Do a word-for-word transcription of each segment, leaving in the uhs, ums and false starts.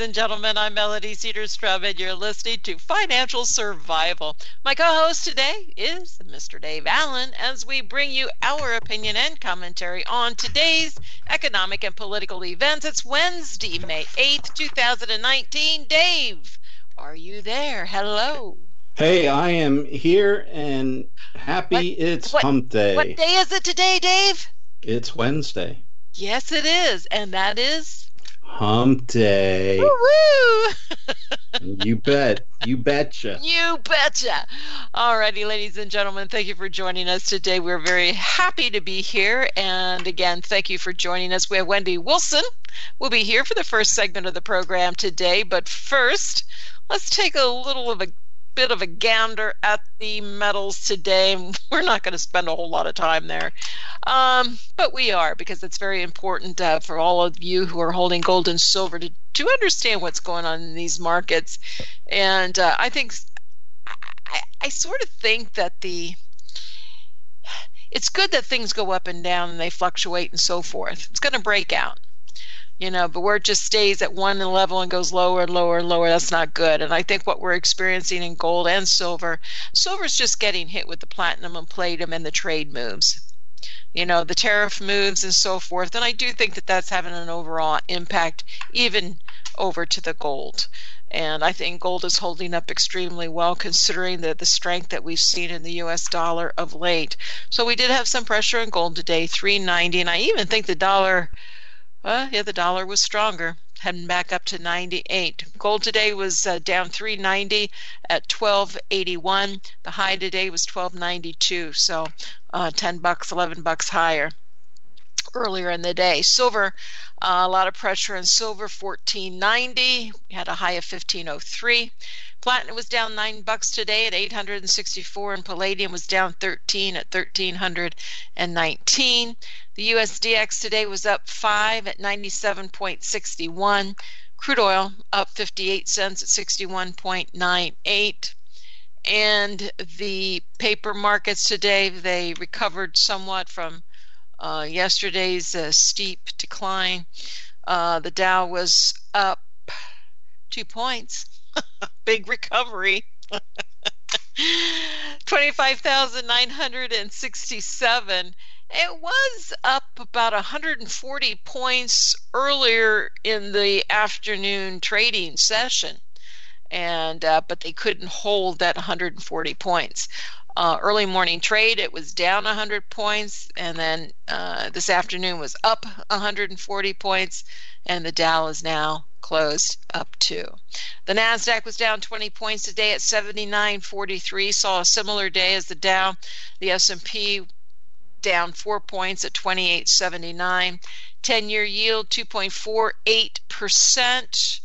and gentlemen. I'm Melody Cedarstrom, and you're listening to Financial Survival. My co-host today is Mister Dave Allen, as we bring you our opinion and commentary on today's economic and political events. It's Wednesday, May eighth, two thousand nineteen. Dave, are you there? Hello. Hey, I am here and happy What- it's what- hump day. What day is it today, Dave? It's Wednesday. Yes, it is, and that is Hump day. woo-woo! You bet. You betcha. You betcha. Alrighty, ladies and gentlemen, thank you for joining us today. We're very happy to be here. And again, thank you for joining us. We have Wendy Wilson will be here for the first segment of the program today. But first, let's take a little of a bit of a gander at the metals today. We're not going to spend a whole lot of time there. Um, but we are, because it's very important uh, for all of you who are holding gold and silver to, to understand what's going on in these markets. And uh, I think, I, I sort of think that the, it's good that things go up and down and they fluctuate and so forth. It's going to break out. You know, but where it just stays at one level and goes lower and lower and lower, that's not good. And I think what we're experiencing in gold and silver, silver's just getting hit with the platinum and palladium and the trade moves. You know, the tariff moves and so forth. And I do think that that's having an overall impact even over to the gold. And I think gold is holding up extremely well considering the, the strength that we've seen in the U S dollar of late. So we did have some pressure in gold today, three ninety. And I even think the dollar... Well, yeah, the dollar was stronger, heading back up to ninety-eight. Gold today was uh, down three ninety at twelve eighty-one. The high today was twelve ninety-two, so uh, ten bucks, eleven bucks higher earlier in the day. Silver, uh, a lot of pressure in silver, fourteen ninety. We had a high of fifteen oh three. Platinum was down nine bucks today at eight hundred sixty-four, and palladium was down thirteen at thirteen nineteen. The U S D X today was up five at ninety-seven six one. Crude oil up fifty-eight cents at sixty-one ninety-eight. And the paper markets today, they recovered somewhat from uh, yesterday's uh, steep decline. Uh, the Dow was up two points. Big recovery. twenty-five thousand nine hundred sixty-seven. It was up about one hundred forty points earlier in the afternoon trading session, and uh, but they couldn't hold that one hundred forty points. Uh, early morning trade, it was down one hundred points, and then uh, this afternoon was up one hundred forty points, and the Dow is now closed up too. The NASDAQ was down twenty points today at seventy-nine forty-three, saw a similar day as the Dow. The S and P down four points at twenty-eight seventy-nine. ten-year yield two point four eight percent.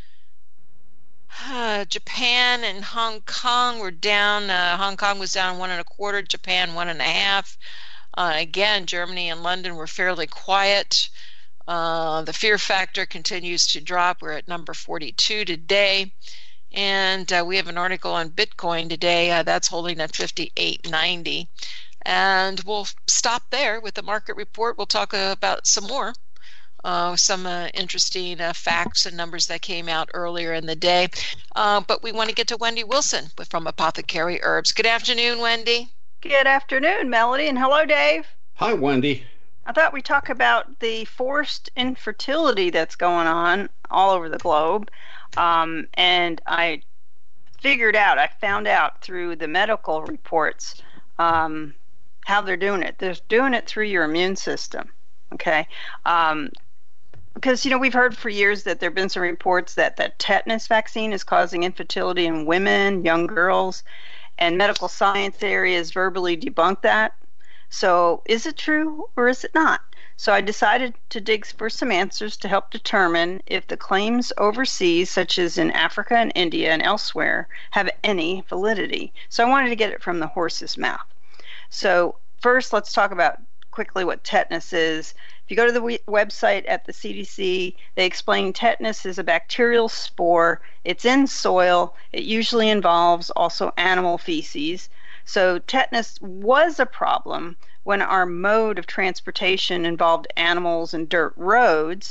Uh, Japan and Hong Kong were down. Uh, Hong Kong was down one and a quarter. Japan one and a half. Uh, again, Germany and London were fairly quiet. Uh, the fear factor continues to drop. We're at number forty-two today. And uh, we have an article on Bitcoin today. Uh, that's holding at fifty-eight ninety. And we'll stop there with the market report. We'll talk uh, about some more, uh, some uh, interesting uh, facts and numbers that came out earlier in the day. Uh, but we want to get to Wendy Wilson from Apothecary Herbs. Good afternoon, Wendy. Good afternoon, Melody, and hello, Dave. Hi, Wendy. I thought we'd talk about the forced infertility that's going on all over the globe. Um, and I figured out, I found out through the medical reports, um, how they're doing it. They're doing it through your immune system, okay? Um, because, you know, we've heard for years that there have been some reports that the tetanus vaccine is causing infertility in women, young girls, and medical science areas verbally debunk that. So is it true or is it not? So I decided to dig for some answers to help determine if the claims overseas, such as in Africa and India and elsewhere, have any validity. So I wanted to get it from the horse's mouth. So first, let's talk about quickly what tetanus is. If you go to the we- website at the C D C, they explain tetanus is a bacterial spore. It's in soil. It usually involves also animal feces. So tetanus was a problem when our mode of transportation involved animals and dirt roads,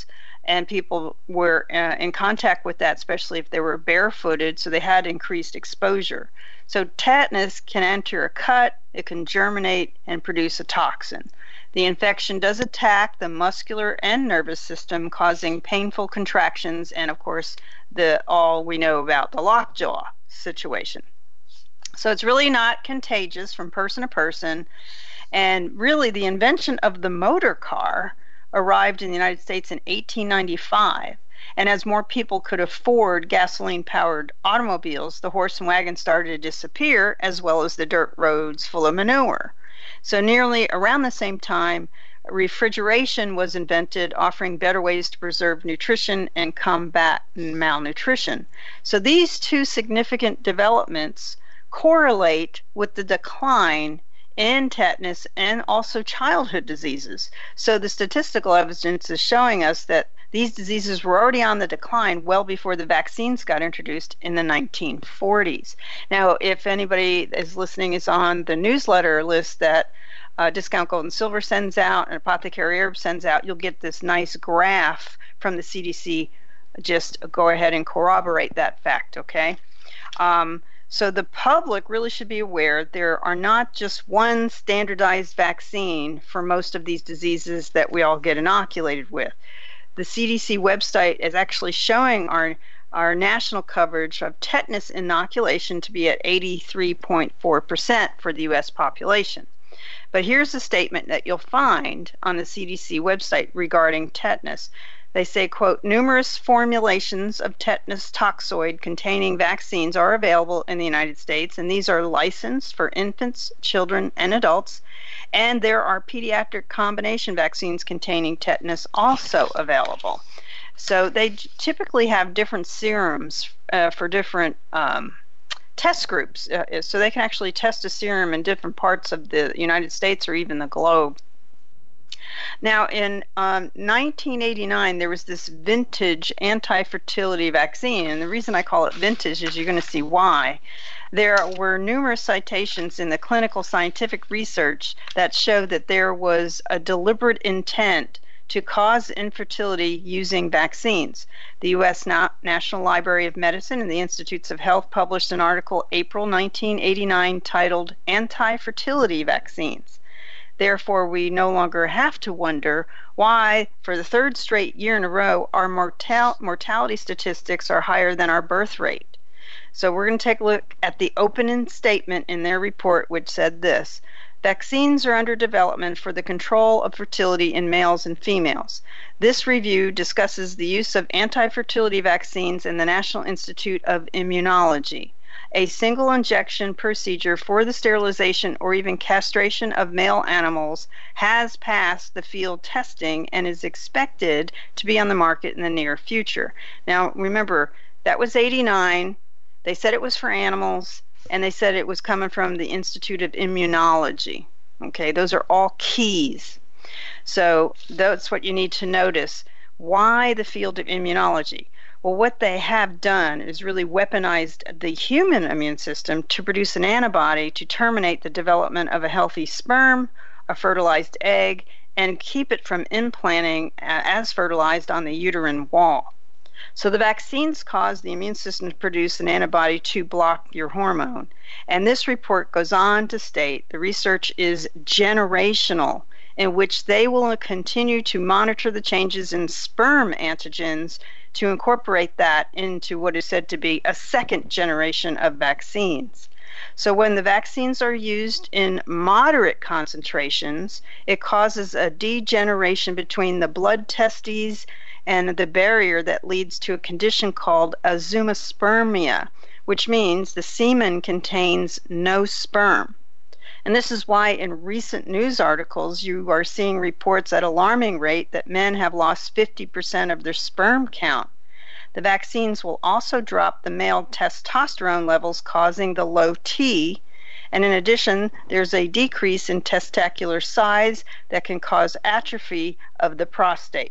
and people were uh, in contact with that, especially if they were barefooted, so they had increased exposure. So tetanus can enter a cut, it can germinate and produce a toxin. The infection does attack the muscular and nervous system, causing painful contractions and, of course, the all we know about the lockjaw situation. So it's really not contagious from person to person. And really, the invention of the motor car arrived in the United States in eighteen ninety-five. And as more people could afford gasoline-powered automobiles, the horse and wagon started to disappear, as well as the dirt roads full of manure. So nearly around the same time, refrigeration was invented, offering better ways to preserve nutrition and combat malnutrition. So these two significant developments correlate with the decline in tetanus and also childhood diseases. So the statistical evidence is showing us that these diseases were already on the decline well before the vaccines got introduced in the nineteen forties. Now, if anybody is listening is on the newsletter list that uh, Discount Gold and Silver sends out and Apothecary Herb sends out, you'll get this nice graph from the C D C. Just go ahead and corroborate that fact, okay? Um, So the public really should be aware there are not just one standardized vaccine for most of these diseases that we all get inoculated with. The C D C website is actually showing our our national coverage of tetanus inoculation to be at eighty-three point four percent for the U S population. But here's a statement that you'll find on the C D C website regarding tetanus. They say, quote, numerous formulations of tetanus toxoid containing vaccines are available in the United States, and these are licensed for infants, children, and adults. And there are pediatric combination vaccines containing tetanus also available. So they typically have different serums uh, for different um, test groups. Uh, so they can actually test a serum in different parts of the United States or even the globe. Now, in um, nineteen eighty-nine, there was this vintage anti-fertility vaccine, and the reason I call it vintage is you're going to see why. There were numerous citations in the clinical scientific research that showed that there was a deliberate intent to cause infertility using vaccines. The U S Na- National Library of Medicine and the Institutes of Health published an article April nineteen eighty-nine titled Anti-Fertility Vaccines. Therefore, we no longer have to wonder why, for the third straight year in a row, our mortal- mortality statistics are higher than our birth rate. So we're going to take a look at the opening statement in their report, which said this: vaccines are under development for the control of fertility in males and females. This review discusses the use of anti-fertility vaccines in the National Institute of Immunology. A single injection procedure for the sterilization or even castration of male animals has passed the field testing and is expected to be on the market in the near future. Now, remember, that was eighty-nine. They said it was for animals, and they said it was coming from the Institute of Immunology. Okay, those are all keys. So that's what you need to notice. Why the field of immunology? Well, what they have done is really weaponized the human immune system to produce an antibody to terminate the development of a healthy sperm, a fertilized egg, and keep it from implanting as fertilized on the uterine wall. So the vaccines cause the immune system to produce an antibody to block your hormone. And this report goes on to state the research is generational, in which they will continue to monitor the changes in sperm antigens to incorporate that into what is said to be a second generation of vaccines. So when the vaccines are used in moderate concentrations, it causes a degeneration between the blood testes and the barrier that leads to a condition called azoospermia, which means the semen contains no sperm. And this is why in recent news articles you are seeing reports at alarming rate that men have lost fifty percent of their sperm count. The vaccines will also drop the male testosterone levels, causing the low T. And in addition, there's a decrease in testicular size that can cause atrophy of the prostate.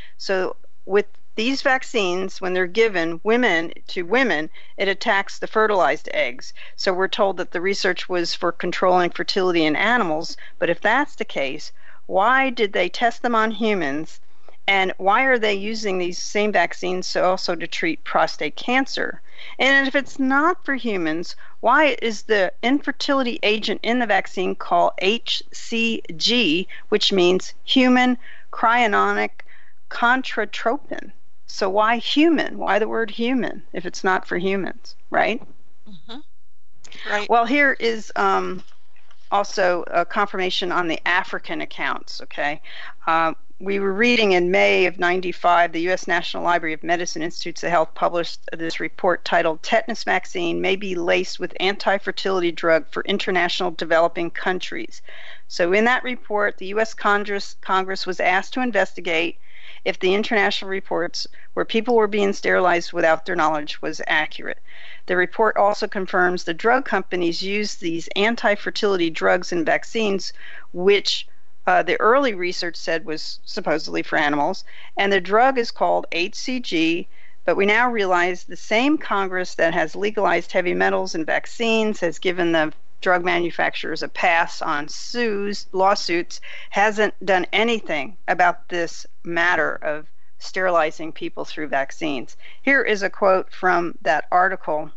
So with these vaccines, when they're given women to women, it attacks the fertilized eggs. So we're told that the research was for controlling fertility in animals, but if that's the case, why did they test them on humans And why are they using these same vaccines to also to treat prostate cancer? And if it's not for humans, why is the infertility agent in the vaccine called H C G, which means human chorionic gonadotropin? So why human? Why the word human if it's not for humans, right? Mm-hmm. Right. Well, here is um, also a confirmation on the African accounts, okay? Um, we were reading in May of ninety-five, the U S National Library of Medicine Institutes of Health published this report titled Tetanus Vaccine May Be Laced with Anti-Fertility Drug for International Developing Countries. So in that report, the U S Congress, Congress was asked to investigate if the international reports where people were being sterilized without their knowledge was accurate. The report also confirms the drug companies use these anti-fertility drugs and vaccines, which uh, the early research said was supposedly for animals, and the drug is called H C G, but we now realize the same Congress that has legalized heavy metals and vaccines has given the drug manufacturers a pass on sues, lawsuits, hasn't done anything about this matter of sterilizing people through vaccines. Here is a quote from that article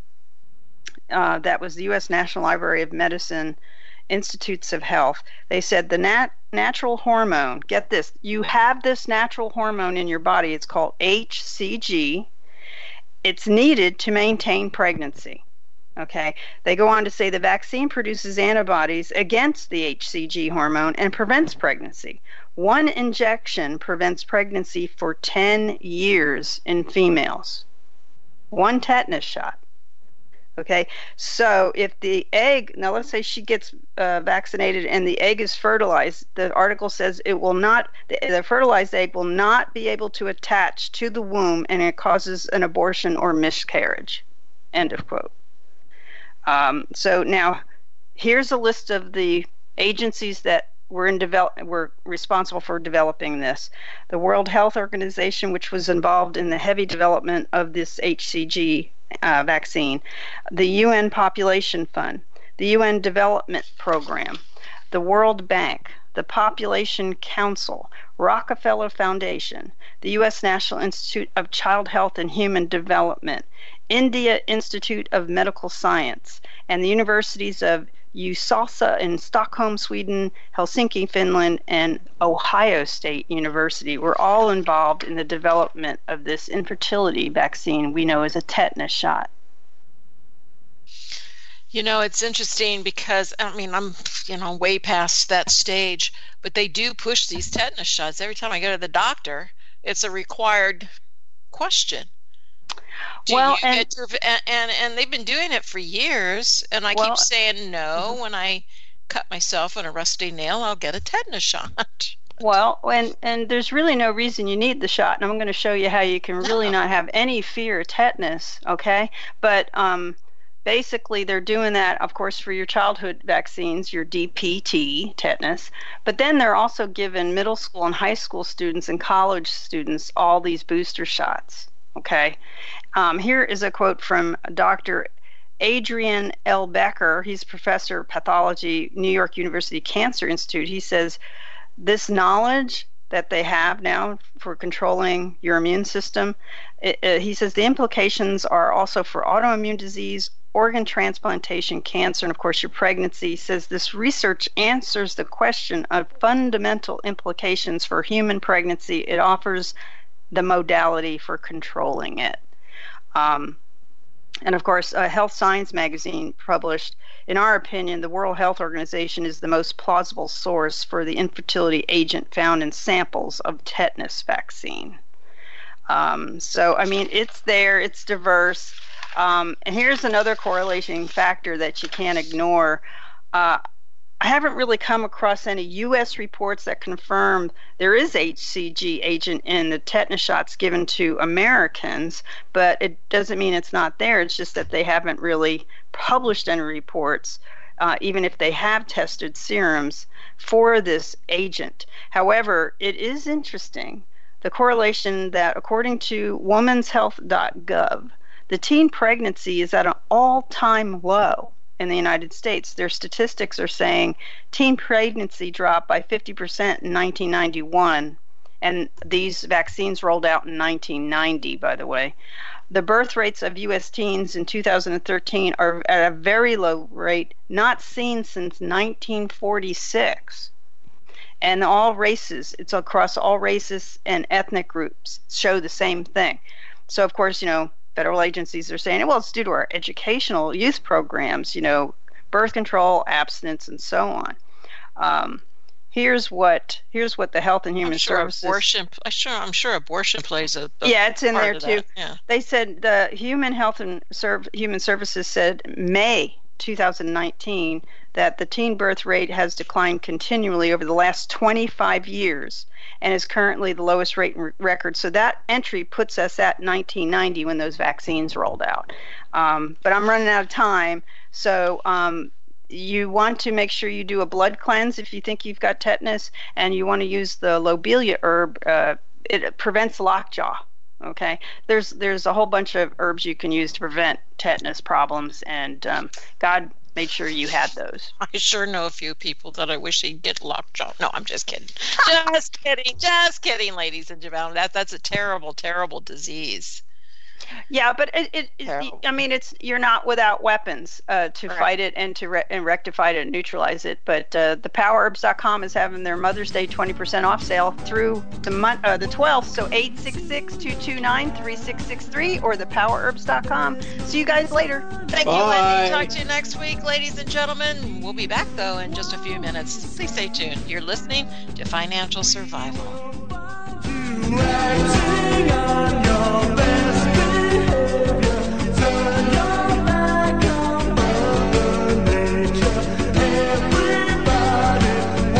uh, that was the U S National Library of Medicine Institutes of Health. They said the nat- natural hormone, get this, you have this natural hormone in your body, it's called H C G. It's needed to maintain pregnancy. Okay, they go on to say the vaccine produces antibodies against the H C G hormone and prevents pregnancy. One injection prevents pregnancy for ten years in females. One tetanus shot. Okay, so if the egg, now let's say she gets uh, vaccinated and the egg is fertilized, the article says it will not, the, the fertilized egg will not be able to attach to the womb and it causes an abortion or miscarriage. End of quote. Um, so now, here's a list of the agencies that were in develop were responsible for developing this. The World Health Organization, which was involved in the heavy development of this H C G uh, vaccine, the U N Population Fund, the U N Development Program, the World Bank, the Population Council, Rockefeller Foundation, the U S National Institute of Child Health and Human Development, India Institute of Medical Science, and the universities of Uppsala in Stockholm, Sweden, Helsinki, Finland, and Ohio State University were all involved in the development of this infertility vaccine we know as a tetanus shot. You know, it's interesting because, I mean, I'm, you know, way past that stage, but they do push these tetanus shots. Every time I go to the doctor, it's a required question. Do well, you and, get your, and, and, and they've been doing it for years, and I well, keep saying no. When I cut myself on a rusty nail, I'll get a tetanus shot. Well, and, and there's really no reason you need the shot, and I'm going to show you how you can really no. not have any fear of tetanus, okay? But um, basically, they're doing that, of course, for your childhood vaccines, your D P T, tetanus, but then they're also giving middle school and high school students and college students all these booster shots, okay? Um, here is a quote from Doctor Adrian L. Becker. He's professor of pathology, New York University Cancer Institute. He says, this knowledge that they have now for controlling your immune system, it, it, he says the implications are also for autoimmune disease, organ transplantation, cancer, and of course your pregnancy. He says this research answers the question of fundamental implications for human pregnancy. It offers the modality for controlling it. Um, and of course, uh, Health Science magazine published, in our opinion, the World Health Organization is the most plausible source for the infertility agent found in samples of tetanus vaccine. Um, so, I mean, it's there, it's diverse. Um, and here's another correlating factor that you can't ignore. Uh, I haven't really come across any U S reports that confirm there is H C G agent in the tetanus shots given to Americans, but it doesn't mean it's not there. It's just that they haven't really published any reports, uh, even if they have tested serums for this agent. However, it is interesting, the correlation that according to womans health dot gov, the teen pregnancy is at an all-time low in the United States. Their statistics are saying teen pregnancy dropped by fifty percent in nineteen ninety-one, And these vaccines rolled out in nineteen ninety, by the way. The birth rates of U S teens in two thousand thirteen are at a very low rate, not seen since nineteen forty-six. And all races, it's across all races and ethnic groups, show the same thing. So, of course, you know, federal agencies are saying, well, it's due to our educational youth programs, you know, birth control, abstinence, and so on. Um, here's what here's what the Health and Human I'm sure Services. Abortion, I'm sure I'm sure abortion plays a, a yeah, it's in part there of too. that. Yeah. They said the Human Health and Serv- Human Services said May two thousand nineteen that the teen birth rate has declined continually over the last twenty-five years and is currently the lowest rate in record. So that entry puts us at nineteen ninety when those vaccines rolled out. Um, but I'm running out of time, so um, you want to make sure you do a blood cleanse if you think you've got tetanus, and you want to use the lobelia herb. Uh, it prevents lockjaw. Okay, there's there's a whole bunch of herbs you can use to prevent tetanus problems, and um, God made sure you had those. I sure know a few people that I wish they'd get lockjaw. No, I'm just kidding. Just kidding. Just kidding, ladies and gentlemen. That that's a terrible, terrible disease. Yeah, but it, it, it I mean, it's you're not without weapons uh, to Correct. fight it and to re- and rectify it and neutralize it. But uh, the power herbs dot com is having their Mother's Day twenty percent off sale through the month, uh, the twelfth. So eight six six, two two nine, three six six three or the power herbs dot com. See you guys later. Thank Bye. you, Wendy. Talk to you next week, ladies and gentlemen. We'll be back, though, in just a few minutes. Please stay tuned. You're listening to Financial Survival. Acting on your best behavior, turn your back on Mother Nature. Everybody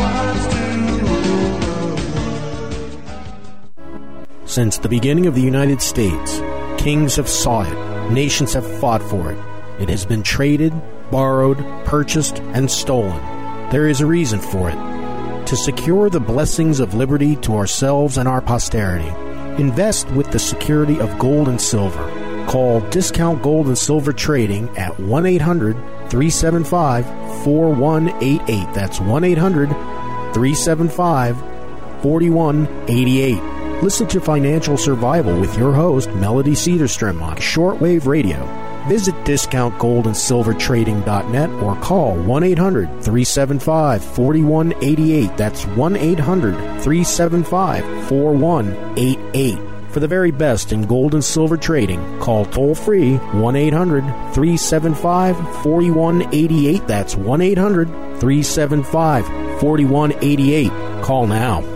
wants to rule. Since the beginning of the United States, kings have sought it, nations have fought for it. It has been traded, borrowed, purchased, and stolen. There is a reason for it. To secure the blessings of liberty to ourselves and our posterity, invest with the security of gold and silver. Call Discount Gold and Silver Trading at one eight hundred, three seven five, four one eight eight. That's one eight hundred, three seven five, four one eight eight. Listen to Financial Survival with your host, Melody Cedarstrom, on shortwave radio. Visit discount gold and silver trading dot net or call one eight hundred, three seven five, four one eight eight. That's one eight hundred, three seven five, four one eight eight. For the very best in gold and silver trading, call toll-free one eight hundred, three seven five, four one eight eight. That's one eight hundred, three seven five, four one eight eight. Call now.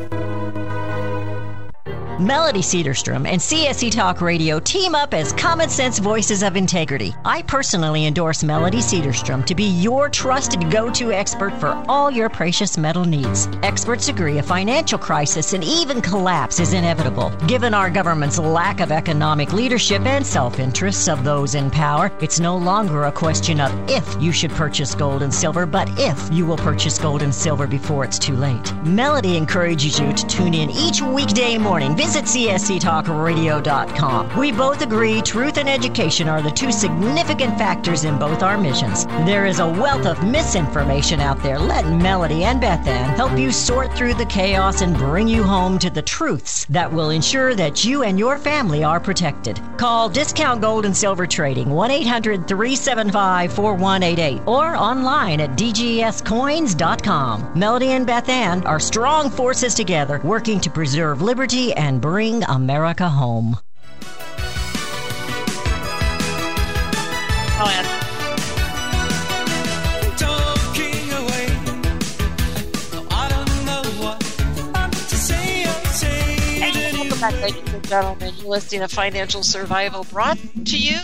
Melody Cedarstrom and C S E Talk Radio team up as common sense voices of integrity. I personally endorse Melody Cedarstrom to be your trusted go-to expert for all your precious metal needs. Experts agree a financial crisis and even collapse is inevitable. Given our government's lack of economic leadership and self-interests of those in power, it's no longer a question of if you should purchase gold and silver, but if you will purchase gold and silver before it's too late. Melody encourages you to tune in each weekday morning. Visit C S C talk radio dot com. We both agree truth and education are the two significant factors in both our missions. There is a wealth of misinformation out there. Let Melody and Beth Ann help you sort through the chaos and bring you home to the truths that will ensure that you and your family are protected. Call Discount Gold and Silver Trading one eight hundred, three seven five, four one eight eight or online at d g s coins dot com. Melody and Beth Ann are strong forces together working to preserve liberty and bring America home. Oh, yeah. Talking away. I don't know what to say or say. Hey, welcome back, ladies and gentlemen. You're listening to Financial Survival, brought to you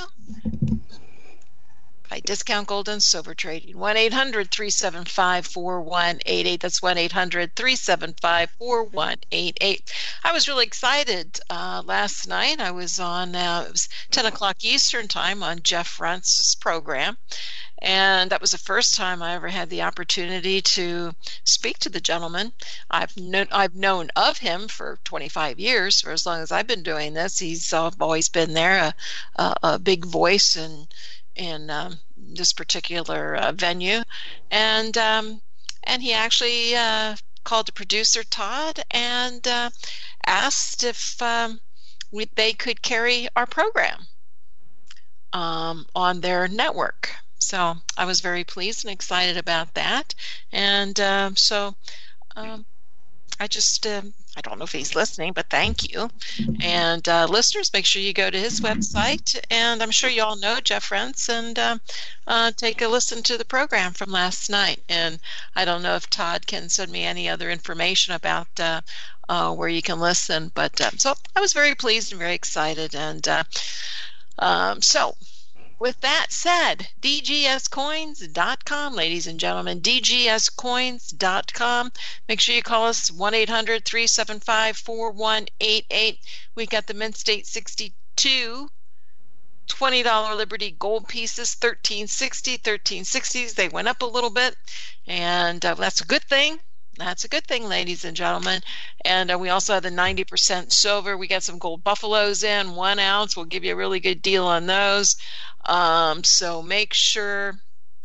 by Discount Gold and Silver Trading. one eight hundred, three seven five, four one eight eight. That's one eight hundred, three seven five, four one eight eight. I was really excited uh, last night. I was on, uh, it was ten o'clock Eastern time on Jeff Runtz's program. And that was the first time I ever had the opportunity to speak to the gentleman. I've known, I've known of him for twenty-five years, for as long as I've been doing this. He's uh, always been there, a, a, a big voice and in um, this particular uh, venue, and um, and he actually uh, called to producer Todd and uh, asked if um, we, they could carry our program um, on their network. So I was very pleased and excited about that. And um, so um, I just, um, I don't know if he's listening, but thank you. And uh, listeners, make sure you go to his website. And I'm sure you all know Jeff Rense, and uh, uh, take a listen to the program from last night. And I don't know if Todd can send me any other information about uh, uh, where you can listen. But um, so I was very pleased and very excited. And uh, um, so with that said, D G S coins dot com, ladies and gentlemen, D G S coins dot com. Make sure you call us one eight hundred, three seven five, four one eight eight. We got the Mint State sixty-two twenty dollar Liberty gold pieces, thirteen sixty, thirteen sixties. They went up a little bit, and uh, that's a good thing. That's a good thing, ladies and gentlemen. And uh, we also have the ninety percent silver. We got some gold buffaloes in, one ounce. We'll give you a really good deal on those. Um, so make sure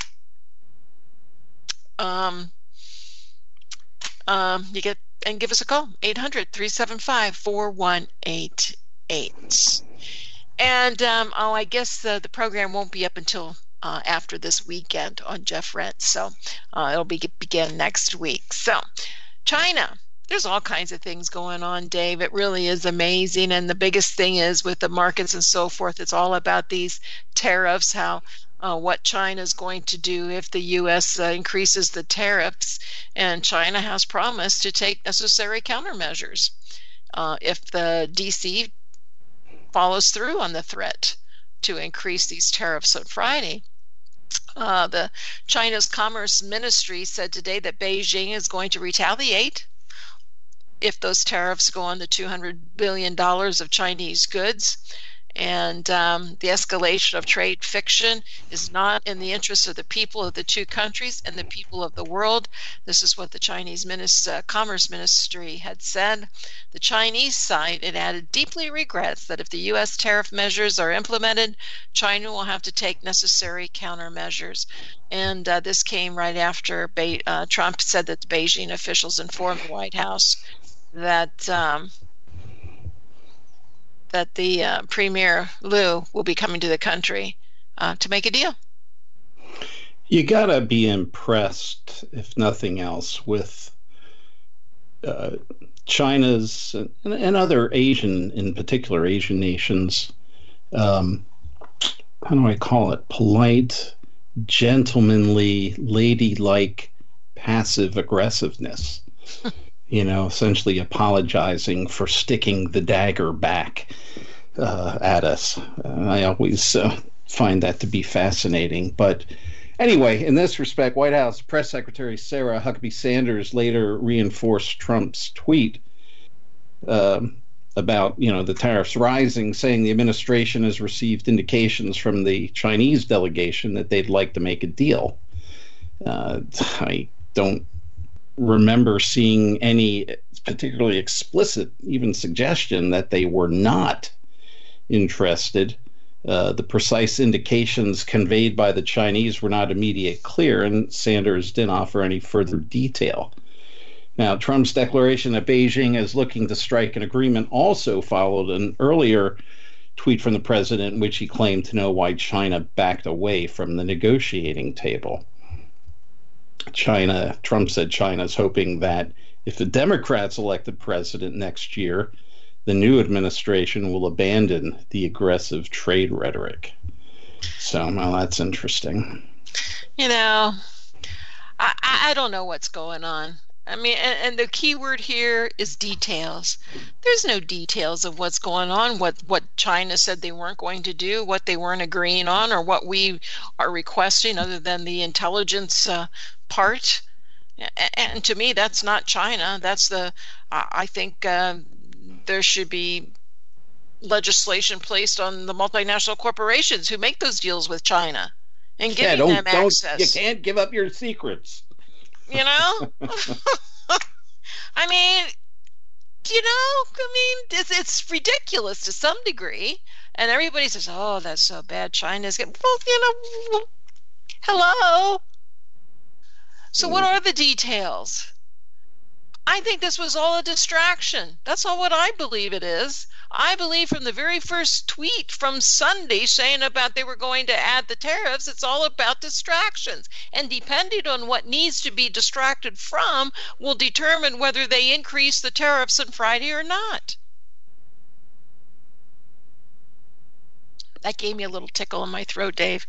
um, um, you get and give us a call, eight hundred, three seven five, four one eight eight. And um, oh, I guess the, the program won't be up until Uh, after this weekend on Jeff Rense, so uh, it'll be begin next week. So, China, there's all kinds of things going on, Dave. It really is amazing, and the biggest thing is with the markets and so forth. It's all about these tariffs, how uh, what China is going to do if the U S uh, increases the tariffs, and China has promised to take necessary countermeasures uh, if the D C follows through on the threat to increase these tariffs on Friday. Uh, the China's Commerce Ministry said today that Beijing is going to retaliate if those tariffs go on the two hundred billion dollars of Chinese goods. And um, the escalation of trade friction is not in the interest of the people of the two countries and the people of the world. This is what the Chinese Minister, uh, Commerce Ministry had said. The Chinese side, it added, deeply regrets that if the U S tariff measures are implemented, China will have to take necessary countermeasures. And uh, this came right after Be- uh, Trump said that the Beijing officials informed the White House that um, that the uh, Premier Liu will be coming to the country uh, to make a deal. You gotta be impressed, if nothing else, with uh, China's and, and other Asian, in particular Asian nations, um, how do I call it, polite, gentlemanly, ladylike, passive aggressiveness. You know, essentially apologizing for sticking the dagger back uh, at us. Uh, I always uh, find that to be fascinating. But anyway, in this respect, White House Press Secretary Sarah Huckabee Sanders later reinforced Trump's tweet um, about, you know, the tariffs rising, saying the administration has received indications from the Chinese delegation that they'd like to make a deal. Uh, I don't remember seeing any particularly explicit even suggestion that they were not interested. Uh, the precise indications conveyed by the Chinese were not immediately clear, and Sanders didn't offer any further detail. Now, Trump's declaration that Beijing is looking to strike an agreement also followed an earlier tweet from the president in which he claimed to know why China backed away from the negotiating table. China, Trump said China's hoping that if the Democrats elect the president next year, the new administration will abandon the aggressive trade rhetoric. So, well, that's interesting. You know, I, I don't know what's going on. I mean, and, and the key word here is details. There's no details of what's going on, what, what China said they weren't going to do, what they weren't agreeing on, or what we are requesting other than the intelligence uh, part. And to me, that's not China. That's the, I think uh, there should be legislation placed on the multinational corporations who make those deals with China and giving yeah, don't, them don't, access. You can't give up your secrets. You know? I mean, you know, I mean, it's, it's ridiculous to some degree. And everybody says, oh, that's so bad. China's getting, well, you know, hello. So what are the details? I think this was all a distraction. That's all what I believe it is. I believe from the very first tweet from Sunday saying about they were going to add the tariffs, it's all about distractions. And depending on what needs to be distracted from will determine whether they increase the tariffs on Friday or not. That gave me a little tickle in my throat, Dave.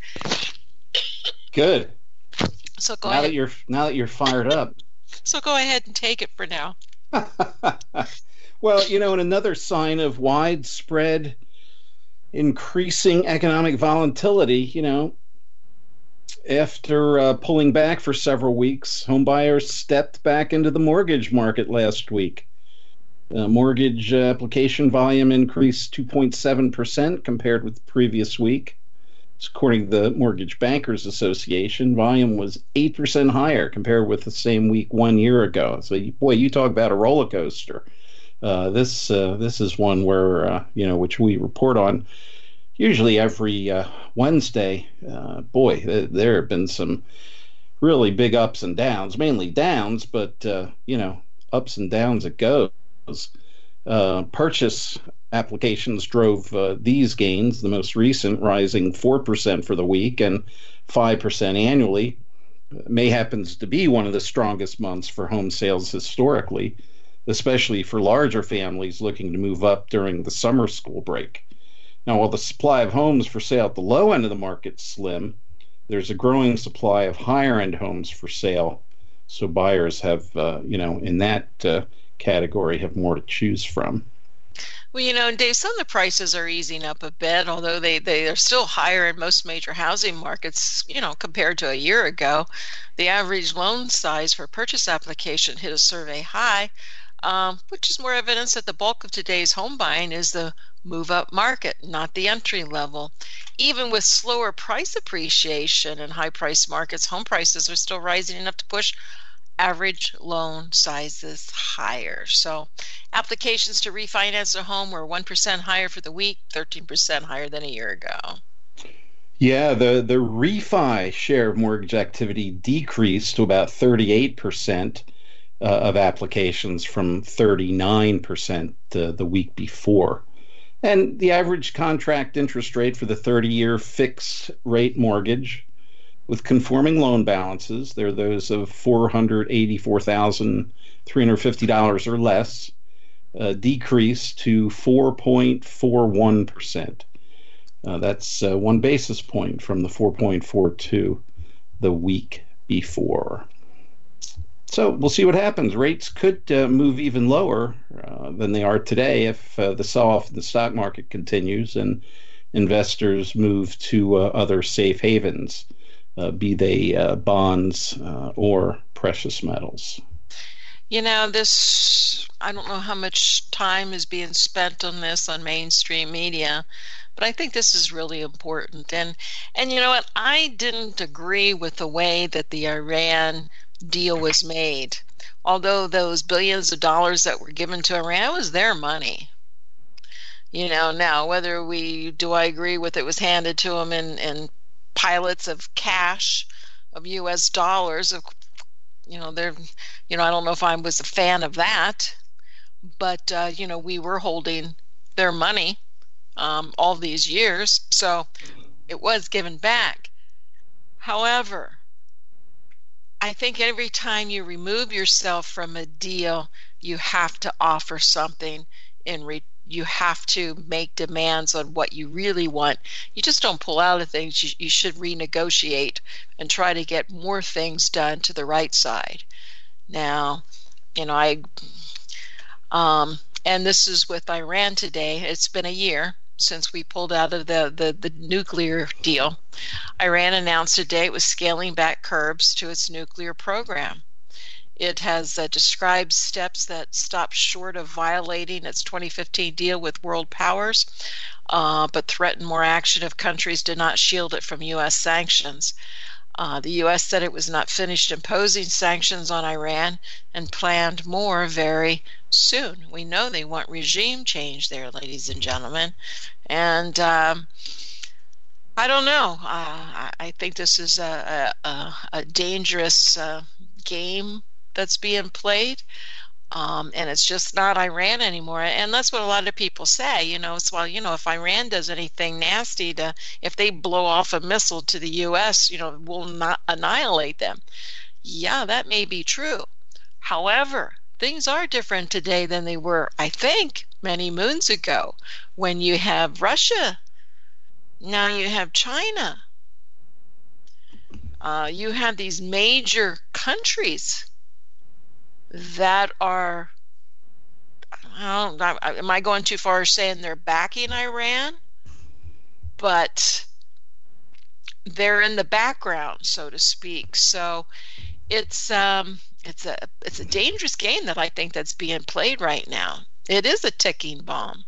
Good. So go now ahead. that you're now that you're fired up. So go ahead and take it for now. Well, you know, and another sign of widespread increasing economic volatility, you know, after uh, pulling back for several weeks, home buyers stepped back into the mortgage market last week. Uh, mortgage application volume increased two point seven percent compared with the previous week. According to the Mortgage Bankers Association, volume was eight percent higher compared with the same week one year ago. So, boy, you talk about a roller coaster. Uh, this uh, this is one where, uh, you know, which we report on usually every uh, Wednesday. Uh, boy, th- there have been some really big ups and downs, mainly downs, but, uh, you know, ups and downs it goes. Uh, purchase applications drove uh, these gains, the most recent rising four percent for the week and five percent annually. May happens to be one of the strongest months for home sales historically, especially for larger families looking to move up during the summer school break. Now, while the supply of homes for sale at the low end of the market is slim, there's a growing supply of higher-end homes for sale, so buyers have, uh, you know, in that uh, category have more to choose from. Well, you know, Dave, some of the prices are easing up a bit, although they, they are still higher in most major housing markets, you know, compared to a year ago. The average loan size for a purchase application hit a survey high, um, which is more evidence that the bulk of today's home buying is the move-up market, not the entry level. Even with slower price appreciation in high-price markets, home prices are still rising enough to push average loan sizes higher. So applications to refinance a home were one percent higher for the week, thirteen percent higher than a year ago. Yeah, the, the refi share of mortgage activity decreased to about thirty-eight percent uh, of applications from thirty-nine percent uh, the week before. And the average contract interest rate for the thirty-year fixed rate mortgage with conforming loan balances, they're those of four hundred eighty-four thousand three hundred fifty dollars or less, uh, decreased to four point four one percent. Uh, that's uh, one basis point from the four point four two the week before. So we'll see what happens. Rates could uh, move even lower uh, than they are today if uh, the sell-off in the stock market continues and investors move to uh, other safe havens. Uh, be they uh, bonds uh, or precious metals. You know, this, I don't know how much time is being spent on this on mainstream media, but I think this is really important. And, and you know what? I didn't agree with the way that the Iran deal was made. Although those billions of dollars that were given to Iran, it was their money. You know, now, whether we, do I agree with it was handed to them in, in pilots of cash, of U S dollars, of, you know, they're, you know, I don't know if I was a fan of that, but, uh, you know, we were holding their money um, all these years, so it was given back. However, I think every time you remove yourself from a deal, you have to offer something in return. You have to make demands on what you really want. You just don't pull out of things. You, you should renegotiate and try to get more things done to the right side. Now, you know, I, um, and this is with Iran today. It's been a year since we pulled out of the, the, the nuclear deal. Iran announced today it was scaling back curbs to its nuclear program. It has uh, described steps that stop short of violating its twenty fifteen deal with world powers, uh, but threaten more action if countries did not shield it from U S sanctions. Uh, the U S said it was not finished imposing sanctions on Iran and planned more very soon. We know they want regime change there, ladies and gentlemen. And um, I don't know. Uh, I think this is a, a, a dangerous uh, game that's being played. Um, and it's just not Iran anymore. And that's what a lot of people say, you know, it's, well, you know, if Iran does anything nasty to, if they blow off a missile to the U S, you know, we'll not annihilate them. Yeah, that may be true. However, things are different today than they were, I think, many moons ago, when you have Russia. Now you have China. Uh, you have these major countries that are, I don't know, am I going too far saying they're backing Iran? But they're in the background, so to speak. So it's um, it's a it's a dangerous game that I think that's being played right now. It is a ticking bomb.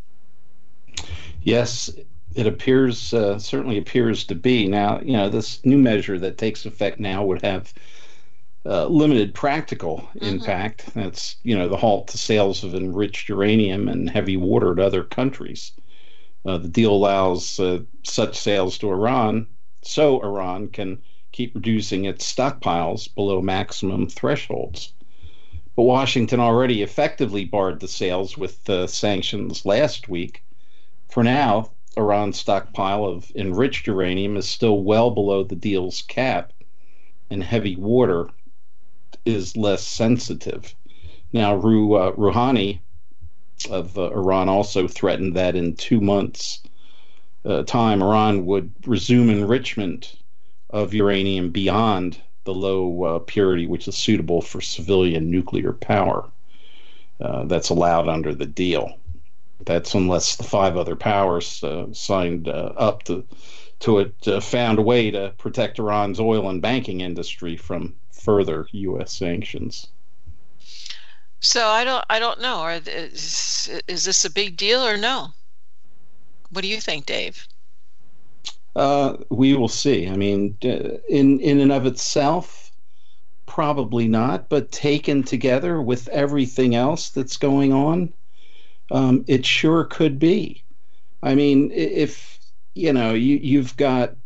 Yes, it appears uh, certainly appears to be. Now, you know, this new measure that takes effect now would have Uh, limited practical mm-hmm. impact. That's, you know, the halt to sales of enriched uranium and heavy water to other countries. Uh, the deal allows uh, such sales to Iran so Iran can keep reducing its stockpiles below maximum thresholds. But Washington already effectively barred the sales with uh, sanctions last week. For now, Iran's stockpile of enriched uranium is still well below the deal's cap, and heavy water is less sensitive. Now, Ru, uh, Rouhani of uh, Iran also threatened that in two months' uh, time, Iran would resume enrichment of uranium beyond the low uh, purity which is suitable for civilian nuclear power. Uh, that's allowed under the deal. That's unless the five other powers uh, signed uh, up to to it uh, found a way to protect Iran's oil and banking industry from further U S sanctions. So I don't, I don't know. Are, is, is this a big deal or no? What do you think, Dave? Uh, we will see. I mean, in in and of itself, probably not. But taken together with everything else that's going on, um, it sure could be. I mean, if you know, you you've got.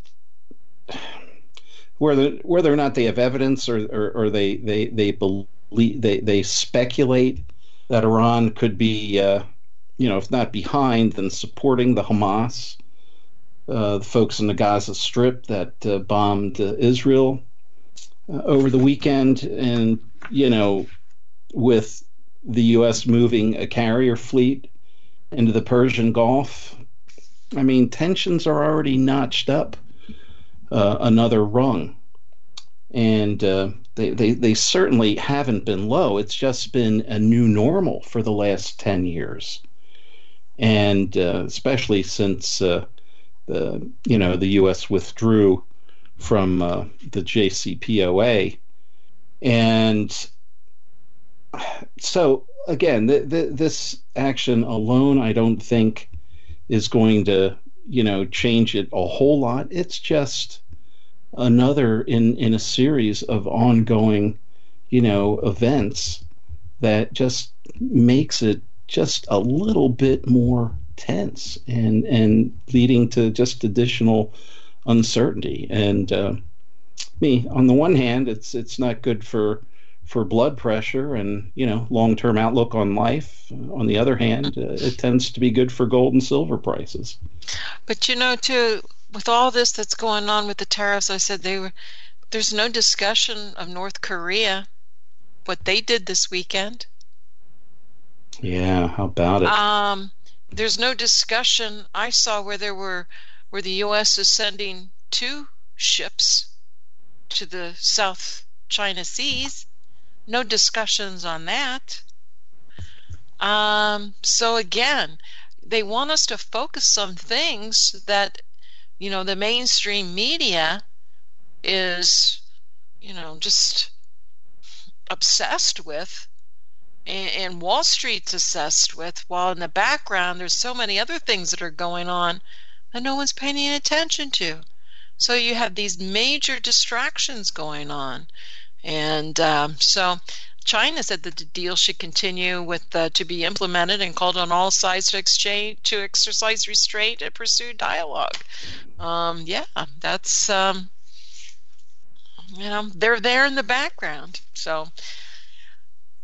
Whether whether or not they have evidence or, or, or they, they, they believe they, they speculate that Iran could be uh, you know, if not behind, then supporting the Hamas, uh, the folks in the Gaza Strip that uh, bombed uh, Israel uh, over the weekend, and you know, with the U S moving a carrier fleet into the Persian Gulf, I mean, tensions are already notched up Uh, another rung, and uh, they, they they certainly haven't been low. It's just been a new normal for the last ten years, and uh, especially since uh, the you know the U S withdrew from uh, the J C P O A, and so again, th- th- this action alone, I don't think, is going to you know, change it a whole lot. It's just another in, in a series of ongoing, you know, events that just makes it just a little bit more tense and, and leading to just additional uncertainty. And uh, me, on the one hand, it's it's not good for for blood pressure and, you know, long-term outlook on life. On the other hand, uh, it tends to be good for gold and silver prices. But, you know, too, with all this that's going on with the tariffs, I said they were, there's no discussion of North Korea, what they did this weekend. Yeah, how about it? Um, there's no discussion. I saw where there were, where the U S is sending two ships to the South China Seas. No discussions on that. Um, so again, they want us to focus on things that, you know, the mainstream media is, you know, just obsessed with, and, and Wall Street's obsessed with, while in the background there's so many other things that are going on that no one's paying any attention to. So you have these major distractions going on. And um, so China said that the deal should continue with uh, to be implemented and called on all sides to exchange to exercise restraint and pursue dialogue. Um, yeah, that's um, you know, they're there in the background. So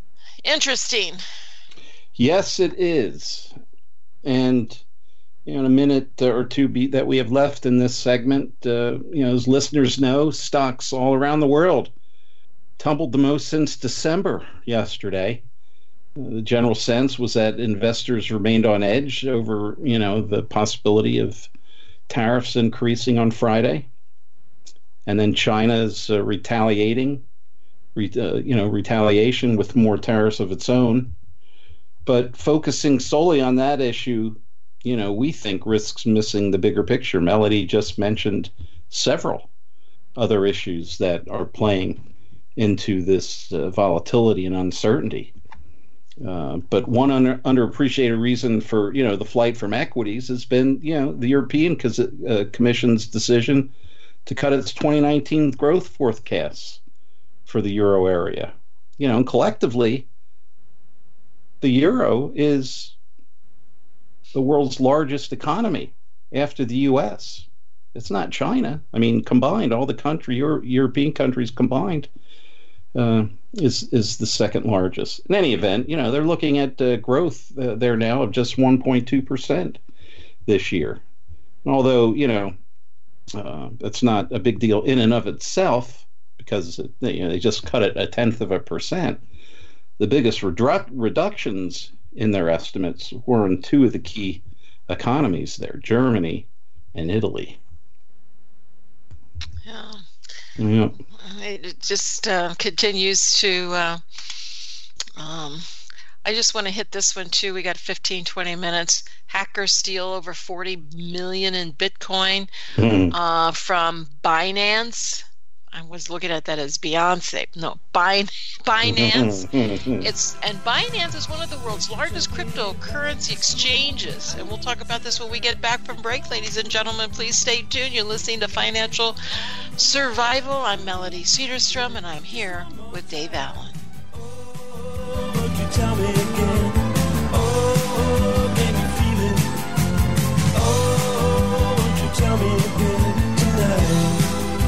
Interesting. Yes, it is. And you know, in a minute or two be, that we have left in this segment, uh, you know, as listeners know, stocks all around the world tumbled the most since December yesterday. Uh, the general sense was that investors remained on edge over, you know, the possibility of tariffs increasing on Friday. And then China is uh, retaliating, re, uh, you know, retaliation with more tariffs of its own. But focusing solely on that issue, you know, we think risks missing the bigger picture. Melody just mentioned several other issues that are playing into this uh, volatility and uncertainty. Uh, but one under, underappreciated reason for, you know, the flight from equities has been, you know, the European uh, Commission's decision to cut its twenty nineteen growth forecasts for the euro area. You know, and collectively, the euro is the world's largest economy after the U S. It's not China. I mean, combined, all the country, Euro, European countries combined, uh, is is the second largest. In any event, you know, they're looking at uh, growth uh, there now of just one point two percent this year. Although, you know, uh, that's not a big deal in and of itself, because you know, they just cut it a tenth of a percent. The biggest redu- reductions in their estimates were in two of the key economies there, Germany and Italy. Yeah. Yeah. It just uh, continues to, uh, um, I just want to hit this one too. We got fifteen, twenty minutes. Hackers steal over forty million in Bitcoin mm. uh, from Binance. I was looking at that as Beyonce. No, Bin- Binance. It's and Binance is one of the world's largest cryptocurrency exchanges. And we'll talk about this when we get back from break, ladies and gentlemen. Please stay tuned. You're listening to Financial Survival. I'm Melody Cedarstrom, and I'm here with Dave Allen. Oh, won't you tell me again? Oh, can you feel it? Oh, won't you tell me again tonight?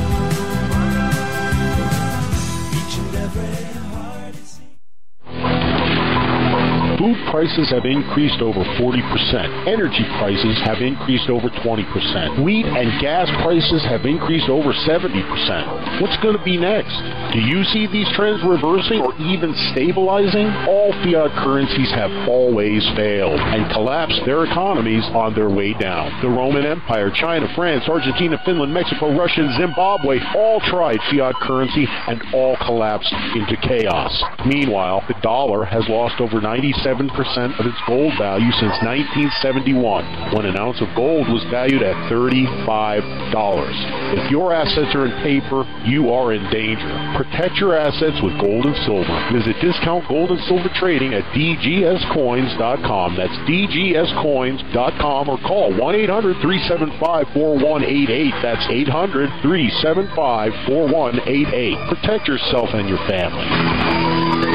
Food prices have increased over forty percent. Energy prices have increased over twenty percent. Wheat and gas prices have increased over seventy percent. What's going to be next? Do you see these trends reversing or even stabilizing? All fiat currencies have always failed and collapsed their economies on their way down. The Roman Empire, China, France, Argentina, Finland, Mexico, Russia, and Zimbabwe all tried fiat currency and all collapsed into chaos. Meanwhile, the dollar has lost over ninety-seven percent of its gold value since nineteen seventy-one, when an ounce of gold was valued at thirty-five dollars. If your assets are in paper, you are in danger. Protect your assets with gold and silver. Visit Discount Gold and Silver Trading at D G S coins dot com. That's D G S coins dot com, or call one eight hundred, three seven five, four one eight eight. That's eight hundred, three seven five, four one eight eight. Protect yourself and your family.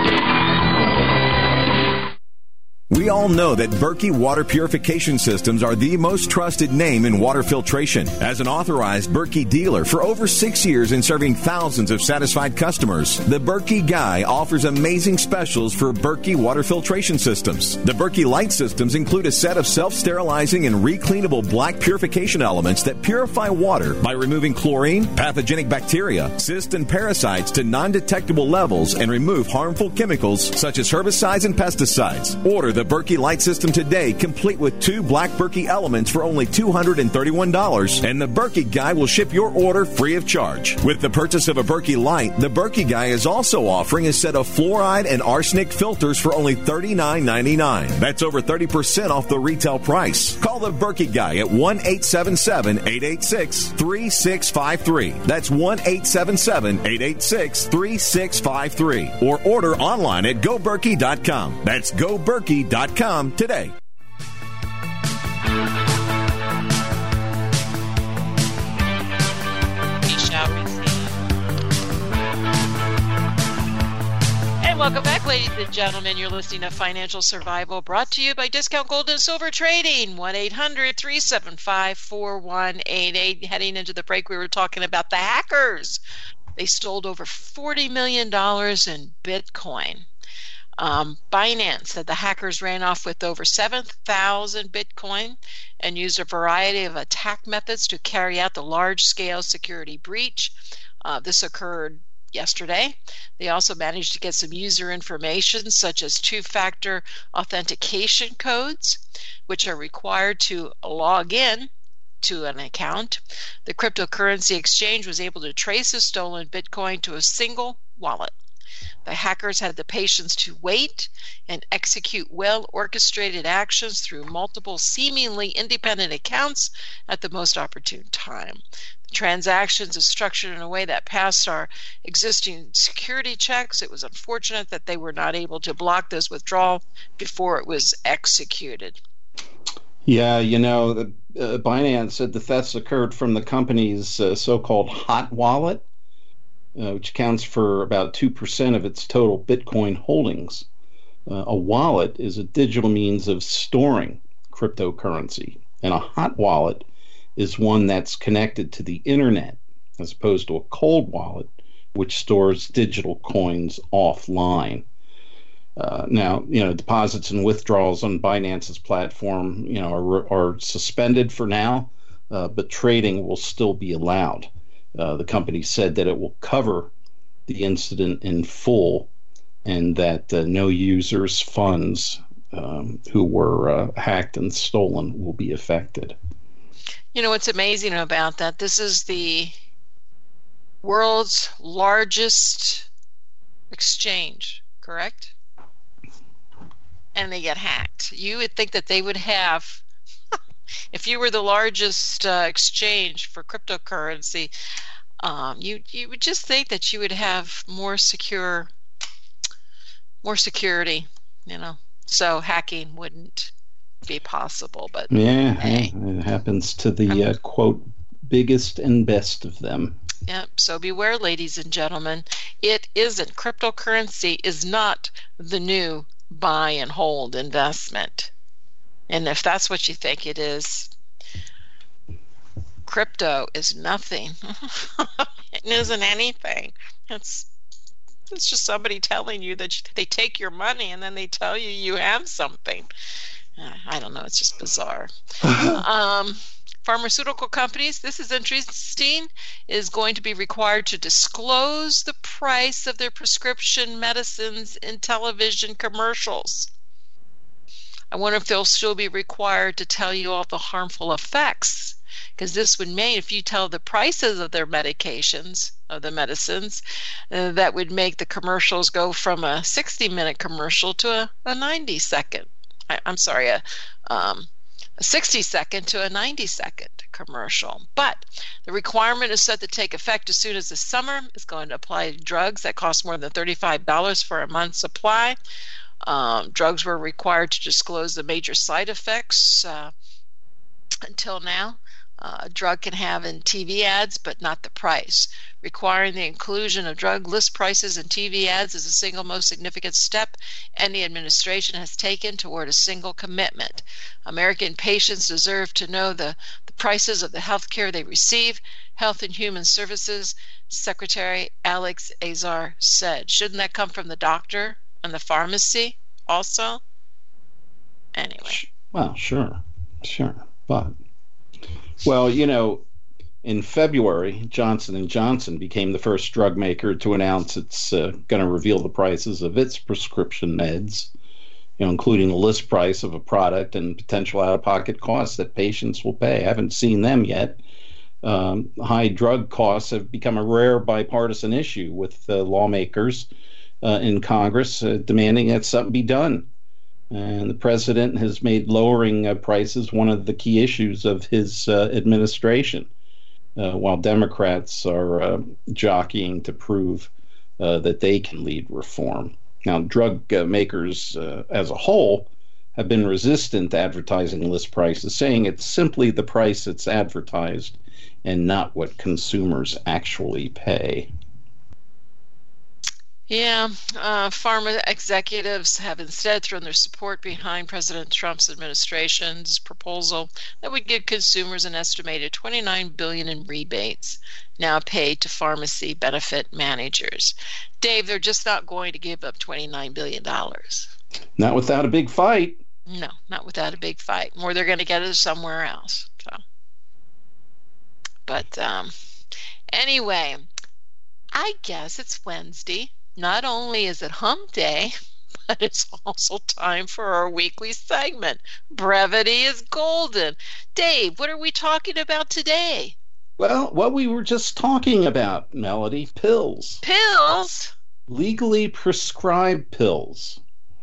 We all know that Berkey Water Purification Systems are the most trusted name in water filtration. As an authorized Berkey dealer for over six years and serving thousands of satisfied customers, the Berkey Guy offers amazing specials for Berkey Water Filtration Systems. The Berkey Light Systems include a set of self-sterilizing and recleanable black purification elements that purify water by removing chlorine, pathogenic bacteria, cysts, and parasites to non-detectable levels and remove harmful chemicals such as herbicides and pesticides. Order the The Berkey Light System today, complete with two black Berkey elements for only two hundred thirty-one dollars, and the Berkey Guy will ship your order free of charge. With the purchase of a Berkey Light, the Berkey Guy is also offering a set of fluoride and arsenic filters for only thirty-nine ninety-nine. That's over thirty percent off the retail price. Call the Berkey Guy at one eight seven seven, eight eight six, three six five three. That's one eight seven seven, eight eight six, three six five three. Or order online at go berkey dot com. That's go berkey dot com today. We shall receive. And welcome back, ladies and gentlemen. You're listening to Financial Survival, brought to you by Discount Gold and Silver Trading. one eight hundred, three seven five, four one eight eight. Heading into the break, we were talking about the hackers. They stole over forty million dollars in Bitcoin. Um, Binance said the hackers ran off with over seven thousand Bitcoin and used a variety of attack methods to carry out the large-scale security breach. Uh, this occurred yesterday. They also managed to get some user information such as two-factor authentication codes, which are required to log in to an account. The cryptocurrency exchange was able to trace the stolen Bitcoin to a single wallet. The hackers had the patience to wait and execute well-orchestrated actions through multiple seemingly independent accounts at the most opportune time. The transactions are structured in a way that passed our existing security checks. It was unfortunate that they were not able to block this withdrawal before it was executed. Yeah, you know, the, uh, Binance said the thefts occurred from the company's uh, so-called hot wallet, Uh, which accounts for about two percent of its total Bitcoin holdings. Uh, a wallet is a digital means of storing cryptocurrency, and a hot wallet is one that's connected to the internet, as opposed to a cold wallet, which stores digital coins offline. Uh, now, you know, deposits and withdrawals on Binance's platform, you know, are, are suspended for now, uh, but trading will still be allowed. Uh, the company said that it will cover the incident in full and that uh, no users' funds um, who were uh, hacked and stolen will be affected. You know what's amazing about that? This is the world's largest exchange, correct? And they get hacked. You would think that they would have, if you were the largest uh, exchange for cryptocurrency, um, you you would just think that you would have more secure, more security, you know. So hacking wouldn't be possible. But yeah, hey, yeah it happens to the uh, quote biggest and best of them. Yep. So beware, ladies and gentlemen. It isn't. Cryptocurrency is not the new buy and hold investment. And if that's what you think it is, crypto is nothing. It isn't anything. It's it's just somebody telling you that they take your money and then they tell you you have something. Uh, I don't know. It's just bizarre. um, pharmaceutical companies, this is interesting, is going to be required to disclose the price of their prescription medicines in television commercials. I wonder if they'll still be required to tell you all the harmful effects, because this would mean if you tell the prices of their medications, of the medicines, uh, that would make the commercials go from a sixty-minute commercial to a, a ninety-second. I, I'm sorry, a, um, a sixty-second to a ninety-second commercial. But the requirement is set to take effect as soon as the summer. It's going to apply to drugs that cost more than thirty-five dollars for a month's supply. Um, drugs were required to disclose the major side effects uh, until now. Uh, a drug can have in T V ads, but not the price. Requiring the inclusion of drug list prices in T V ads is the single most significant step any administration has taken toward a single commitment. American patients deserve to know the, the prices of the health care they receive, Health and Human Services Secretary Alex Azar said. Shouldn't that come from the doctor and the pharmacy also? Anyway. Well, sure, sure. But, well, you know, in February, Johnson and Johnson became the first drug maker to announce it's uh, going to reveal the prices of its prescription meds, you know, including the list price of a product and potential out-of-pocket costs that patients will pay. I haven't seen them yet. Um, high drug costs have become a rare bipartisan issue, with uh, lawmakers uh, in Congress uh, demanding that something be done. And the president has made lowering uh, prices one of the key issues of his uh, administration, uh, while Democrats are uh, jockeying to prove uh, that they can lead reform. Now, drug uh, makers uh, as a whole have been resistant to advertising list prices, saying it's simply the price that's advertised and not what consumers actually pay. Yeah, uh, pharma executives have instead thrown their support behind President Trump's administration's proposal that would give consumers an estimated twenty-nine billion dollars in rebates now paid to pharmacy benefit managers. Dave, they're just not going to give up twenty-nine billion dollars. Not without a big fight. No, not without a big fight. Or they're going to get it somewhere else. So, but um, anyway, I guess it's Wednesday. Not only is it hump day, but it's also time for our weekly segment. Brevity is golden. Dave, what are we talking about today? Well, what we were just talking about, Melody, pills. Pills? Legally prescribed pills.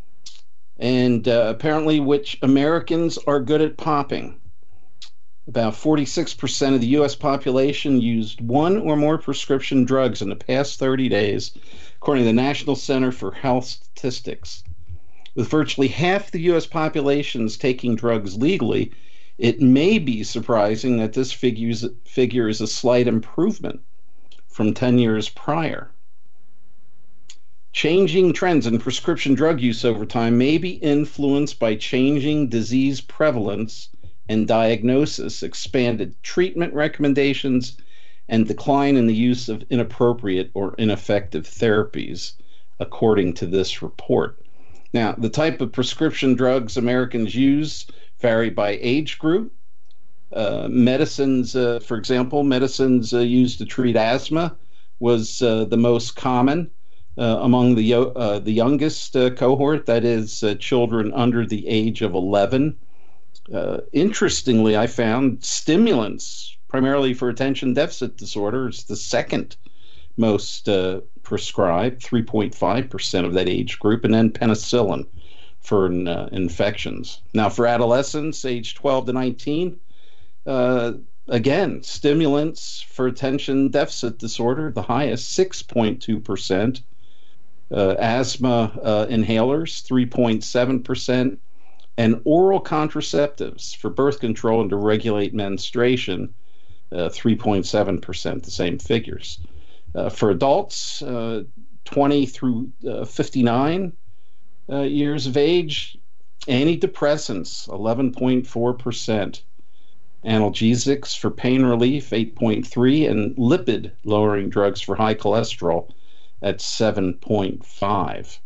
And uh, apparently which Americans are good at popping. About forty-six percent of the U S population used one or more prescription drugs in the past thirty days, according to the National Center for Health Statistics. With virtually half the U S populations taking drugs legally, it may be surprising that this figures, figure is a slight improvement from ten years prior. Changing trends in prescription drug use over time may be influenced by changing disease prevalence and diagnosis, expanded treatment recommendations, and decline in the use of inappropriate or ineffective therapies, according to this report. Now, the type of prescription drugs Americans use vary by age group. Uh, medicines, uh, for example, medicines uh, used to treat asthma was uh, the most common uh, among the uh, the youngest uh, cohort, that is, uh, children under the age of eleven. Uh, interestingly, I found stimulants, primarily for attention deficit disorder, is the second most uh, prescribed, three point five percent of that age group, and then penicillin for uh, infections. Now, for adolescents, age twelve to nineteen, uh, again, stimulants for attention deficit disorder, the highest, six point two percent. Uh, asthma uh, inhalers, three point seven percent. And oral contraceptives for birth control and to regulate menstruation, uh, three point seven percent, the same figures. Uh, for adults, uh, twenty through uh, fifty-nine uh, years of age, antidepressants, eleven point four percent. Analgesics for pain relief, eight point three percent, and lipid-lowering drugs for high cholesterol at seven point five percent.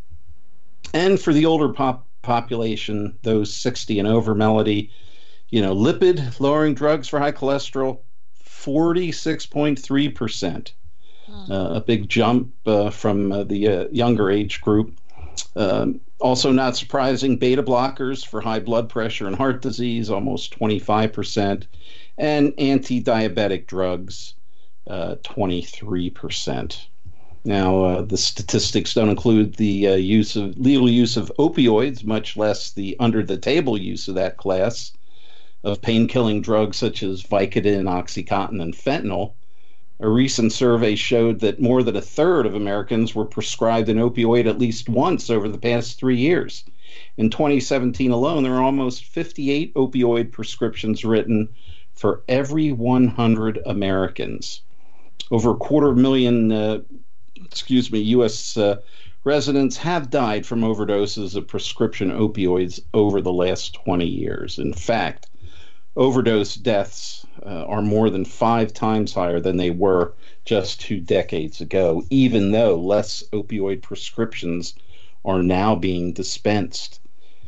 And for the older pop population, those sixty and over, Melody, you know, lipid lowering drugs for high cholesterol, forty-six point three percent. Hmm. Uh, a big jump uh, from uh, the uh, younger age group. Um, also not surprising, beta blockers for high blood pressure and heart disease, almost twenty-five percent. And anti-diabetic drugs, uh, twenty-three percent. Now, uh, the statistics don't include the uh, use of legal use of opioids, much less the under-the-table use of that class of pain-killing drugs such as Vicodin, Oxycontin, and fentanyl. A recent survey showed that more than a third of Americans were prescribed an opioid at least once over the past three years. In twenty seventeen alone, there were almost fifty-eight opioid prescriptions written for every one hundred Americans. Over a quarter million uh, excuse me, U S uh, residents have died from overdoses of prescription opioids over the last twenty years. In fact, overdose deaths uh, are more than five times higher than they were just two decades ago, even though less opioid prescriptions are now being dispensed.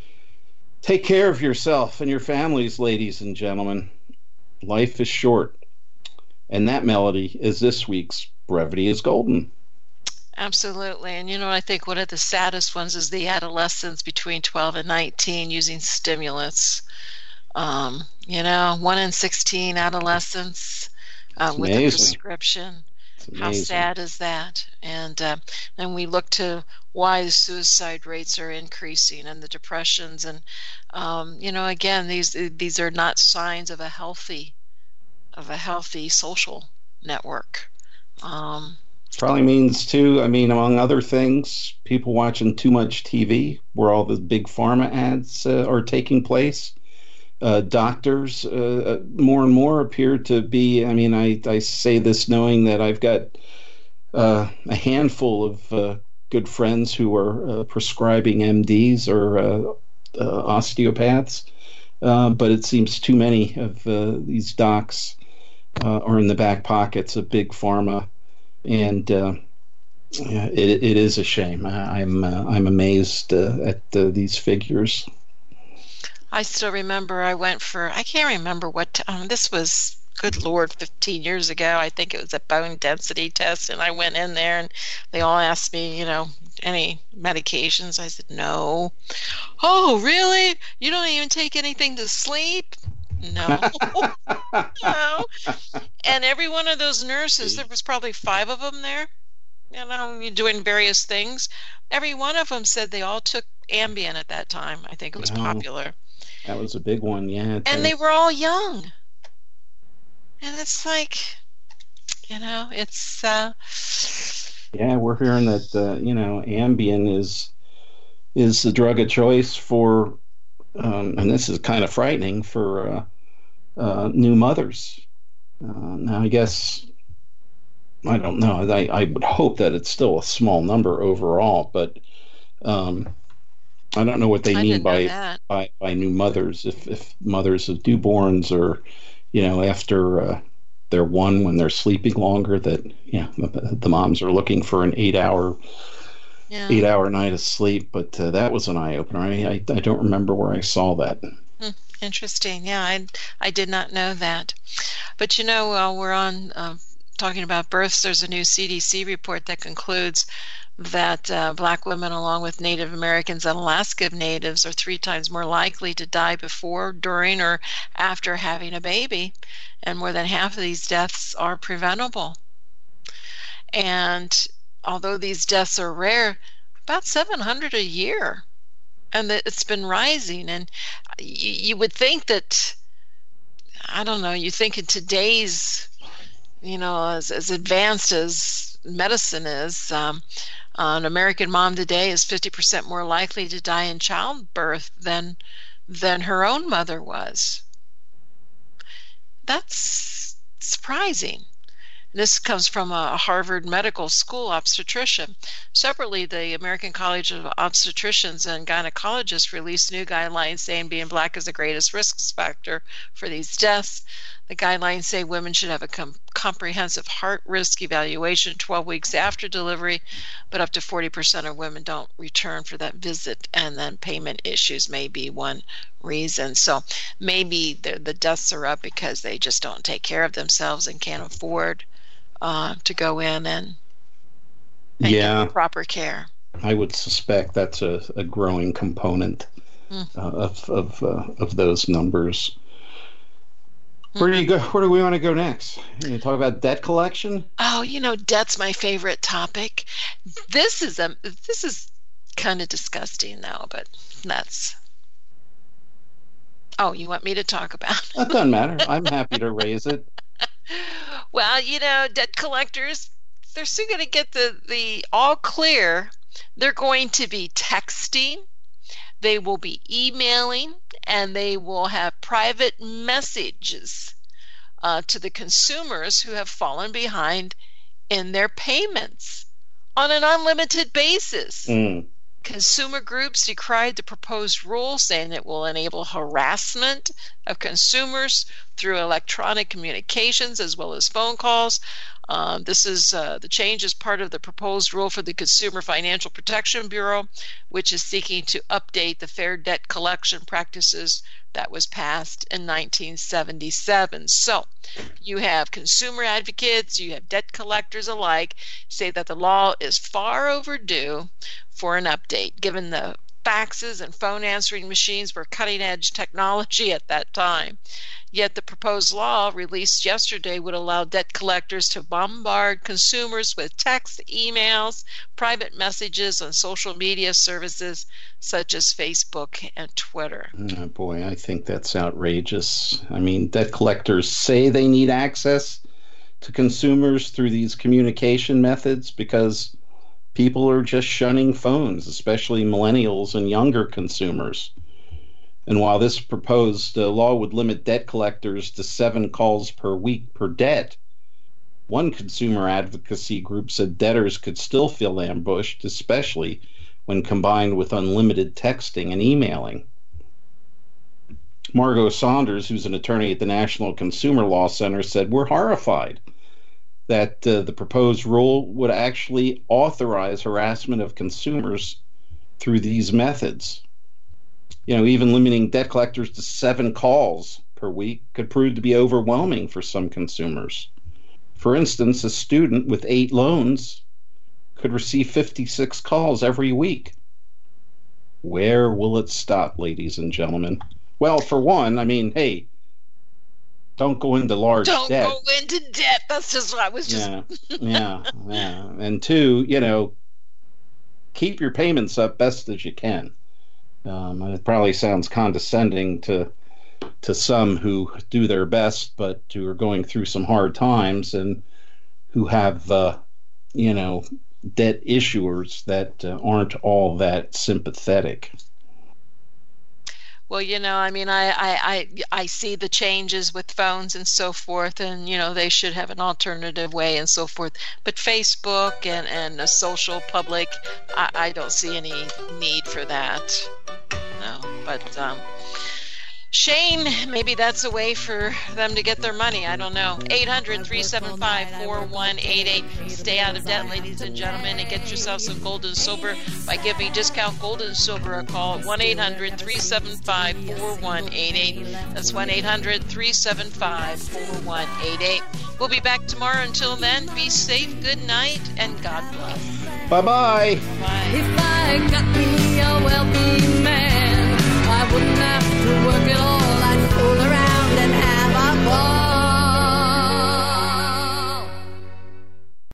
Take care of yourself and your families, ladies and gentlemen. Life is short. And that, Melody, is this week's Brevity is Golden. Absolutely. And, you know, I think one of the saddest ones is the adolescents between twelve and nineteen using stimulants. Um, you know, one in sixteen adolescents uh, with a prescription. How sad is that? And uh, and we look to why the suicide rates are increasing and the depressions. And, um, you know, again, these these are not signs of a healthy, of a healthy social network. Um Probably means, too, I mean, among other things, people watching too much T V, where all the big pharma ads uh, are taking place. Uh, doctors uh, more and more appear to be, I mean, I, I say this knowing that I've got uh, a handful of uh, good friends who are uh, prescribing M Ds or uh, uh, osteopaths, uh, but it seems too many of uh, these docs uh, are in the back pockets of big pharma, and uh, it, it is a shame. I, I'm uh, I'm amazed uh, at uh, these figures. I still remember I went for, I can't remember what, um, this was, good Lord, fifteen years ago. I think it was a bone density test, and I went in there and they all asked me, you know, any medications. I said, no. Oh, really? You don't even take anything to sleep? No. No. And every one of those nurses, there was probably five of them there, you know, doing various things. Every one of them said they all took Ambien at that time. I think it was Wow. popular. That was a big one, yeah. And they were all young. And it's like, you know, it's... Uh, yeah, we're hearing that, uh, you know, Ambien is is the drug of choice for, um, and this is kind of frightening, for uh, uh, new mothers. Uh, now, I guess, I don't know, I, I would hope that it's still a small number overall, but um, I don't know what they I mean didn't know by, that. by by new mothers, if, if mothers of newborns or, you know, after uh, they're one, when they're sleeping longer, that, you know, the, the moms are looking for an eight hour yeah. eight hour night of sleep. But uh, that was an eye opener. I, I I don't remember where I saw that. Hmm, interesting. Yeah, I, I did not know that. But, you know, while we're on uh, talking about births, there's a new C D C report that concludes that uh, black women, along with Native Americans and Alaska Natives, are three times more likely to die before, during, or after having a baby. And more than half of these deaths are preventable. And although these deaths are rare, about seven hundred a year. And that it's been rising. And you, you would think that, I don't know, you think in today's, you know, as, as advanced as medicine is, um, an American mom today is fifty percent more likely to die in childbirth than than her own mother was. That's surprising. This comes from a Harvard Medical School obstetrician. Separately, the American College of Obstetricians and Gynecologists released new guidelines saying being black is the greatest risk factor for these deaths. The guidelines say women should have a com- comprehensive heart risk evaluation twelve weeks after delivery, but up to forty percent of women don't return for that visit, and then payment issues may be one reason. So maybe the, the deaths are up because they just don't take care of themselves and can't afford uh, to go in and, and yeah. get proper care. I would suspect that's a, a growing component mm. uh, of of uh, of those numbers. Where do you go? Where do we want to go next? You talk about debt collection? Oh, you know, debt's my favorite topic. This is a this is kind of disgusting now, but that's. Oh, you want me to talk about it? That doesn't matter. I'm happy to raise it. Well, you know, debt collectors, they're soon going to get the the all clear. They're going to be texting. They will be emailing, and they will have private messages uh, to the consumers who have fallen behind in their payments on an unlimited basis. Mm. Consumer groups decried the proposed rule, saying it will enable harassment of consumers through electronic communications as well as phone calls. Um, this is uh, the change is part of the proposed rule for the Consumer Financial Protection Bureau, which is seeking to update the Fair Debt Collection Practices that was passed in nineteen seventy-seven. So you have consumer advocates, you have debt collectors alike say that the law is far overdue for an update, given the faxes and phone answering machines were cutting edge technology at that time. Yet the proposed law released yesterday would allow debt collectors to bombard consumers with text, emails, private messages on social media services such as Facebook and Twitter. Oh boy, I think that's outrageous. I mean, debt collectors say they need access to consumers through these communication methods because people are just shunning phones, especially millennials and younger consumers. And while this proposed uh, law would limit debt collectors to seven calls per week per debt, One consumer advocacy group said debtors could still feel ambushed, especially when combined with unlimited texting and emailing. Margot Saunders, who's an attorney at the National Consumer Law Center, said, "We're horrified that uh, the proposed rule would actually authorize harassment of consumers through these methods. You know, even limiting debt collectors to seven calls per week could prove to be overwhelming for some consumers. For instance, a student with eight loans could receive fifty-six calls every week. Where will it stop, ladies and gentlemen? Well, for one, I mean, hey, don't go into large Don't debt. go into debt. That's just what I was just. Yeah, yeah, yeah. And two, you know, keep your payments up best as you can. Um, and it probably sounds condescending to to some who do their best, but who are going through some hard times and who have, uh, you know, debt issuers that uh, aren't all that sympathetic. Well, you know, I mean, I, I, I, I see the changes with phones and so forth, and, you know, they should have an alternative way and so forth. But Facebook and, and a social public, I, I don't see any need for that. No, but um, Shane, maybe that's a way for them to get their money. I don't know. eight hundred, three seven five, four one eight eight. Stay out of debt, ladies and gentlemen, and get yourself some gold and silver by giving Discount Gold and Silver a call at one eight hundred, three seven five, four one eight eight. That's one eight hundred, three seven five, four one eight eight. We'll be back tomorrow. Until then, be safe, good night, and God bless. Bye-bye. Bye. If I got me a wealthy man,